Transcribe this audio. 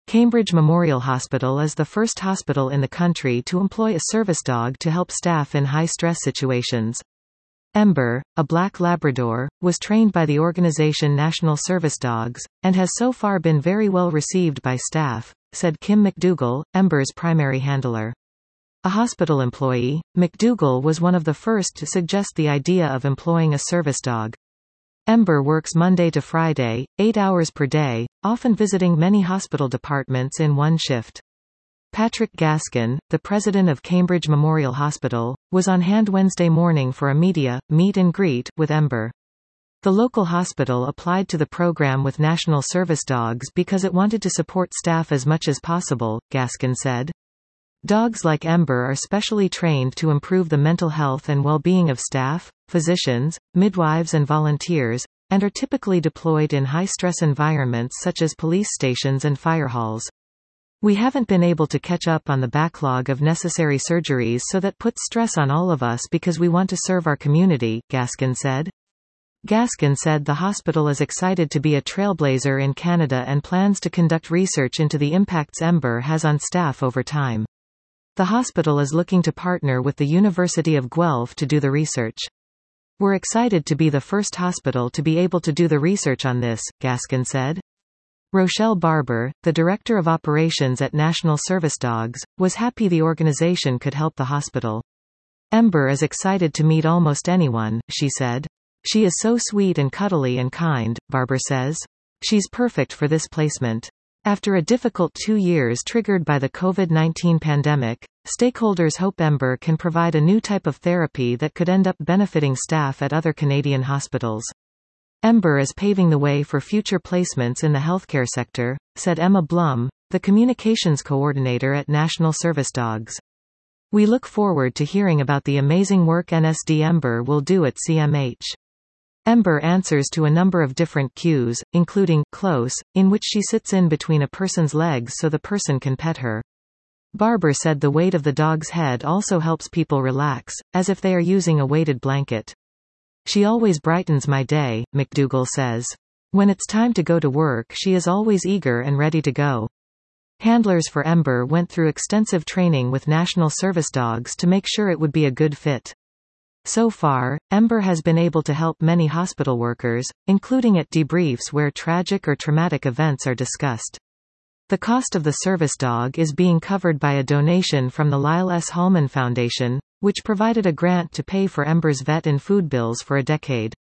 Cambridge Memorial Hospital is the first hospital in the country to employ a service dog to help staff in high-stress situations. Ember, a black Labrador, was trained by the organization National Service Dogs, and has so far been very well received by staff, said Kim McDougall, Ember's primary handler. A hospital employee, McDougall was one of the first to suggest the idea of employing a service dog. Ember works Monday to Friday, 8 hours per day, often visiting many hospital departments in one shift. Patrick Gaskin, the president of Cambridge Memorial Hospital, was on hand Wednesday morning for a media meet and greet with Ember. The local hospital applied to the program with National Service Dogs because it wanted to support staff as much as possible, Gaskin said. Dogs like Ember are specially trained to improve the mental health and well-being of staff, physicians, midwives and volunteers, and are typically deployed in high-stress environments such as police stations and fire halls. We haven't been able to catch up on the backlog of necessary surgeries, so that puts stress on all of us because we want to serve our community, Gaskin said. Gaskin said the hospital is excited to be a trailblazer in Canada and plans to conduct research into the impacts Ember has on staff over time. The hospital is looking to partner with the University of Guelph to do the research. We're excited to be the first hospital to be able to do the research on this, Gaskin said. Rochelle Barber, the director of operations at National Service Dogs, was happy the organization could help the hospital. Ember is excited to meet almost anyone, she said. She is so sweet and cuddly and kind, Barber says. She's perfect for this placement. After a difficult 2 years triggered by the COVID-19 pandemic, stakeholders hope Ember can provide a new type of therapy that could end up benefiting staff at other Canadian hospitals. Ember is paving the way for future placements in the healthcare sector, said Emma Blum, the communications coordinator at National Service Dogs. We look forward to hearing about the amazing work NSD Ember will do at CMH. Ember answers to a number of different cues, including close, in which she sits in between a person's legs so the person can pet her. Barber said the weight of the dog's head also helps people relax, as if they are using a weighted blanket. She always brightens my day, McDougall says. When it's time to go to work, she is always eager and ready to go. Handlers for Ember went through extensive training with National Service Dogs to make sure it would be a good fit. So far, Ember has been able to help many hospital workers, including at debriefs where tragic or traumatic events are discussed. The cost of the service dog is being covered by a donation from the Lyle S. Hallman Foundation, which provided a grant to pay for Ember's vet and food bills for a decade.